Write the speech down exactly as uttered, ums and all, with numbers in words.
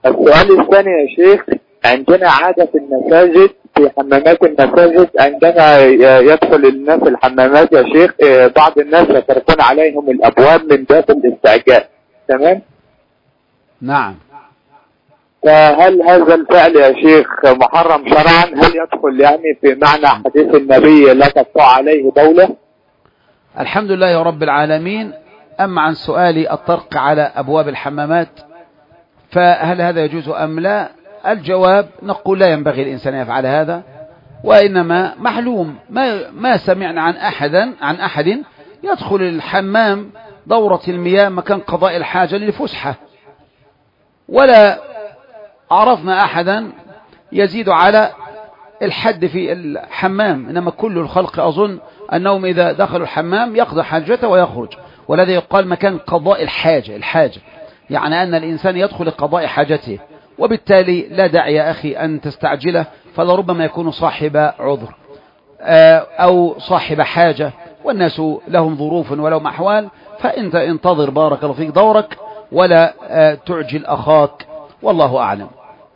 السؤال الثاني يا شيخ، عندنا عادة في المساجد، في حمامات المساجد عندما يدخل الناس الحمامات يا شيخ بعض الناس يتركون عليهم الأبواب من باب الاستعجال. تمام؟ نعم. فهل هذا الفعل يا شيخ محرم شرعا؟ هل يدخل يعني في معنى حديث النبي لا تقطع عليه بوله؟ الحمد لله رب العالمين. أما عن سؤال الطرق على أبواب الحمامات فهل هذا يجوز أم لا؟ الجواب نقول لا ينبغي الإنسان يفعل هذا، وإنما معلوم ما, ما سمعنا عن أحد عن أحد يدخل الحمام دورة المياه مكان قضاء الحاجة للفسحة، ولا عرفنا أحدا يزيد على الحد في الحمام، إنما كل الخلق أظن أنهم إذا دخلوا الحمام يقضي حاجته ويخرج، والذي يقال مكان قضاء الحاجة الحاجة يعني أن الإنسان يدخل لقضاء حاجته، وبالتالي لا داعي يا أخي أن تستعجله، فلربما يكون صاحب عذر أو صاحب حاجة، والناس لهم ظروف ولهم أحوال، فأنت انتظر بارك الله فيك دورك ولا تعجل أخاك، والله أعلم.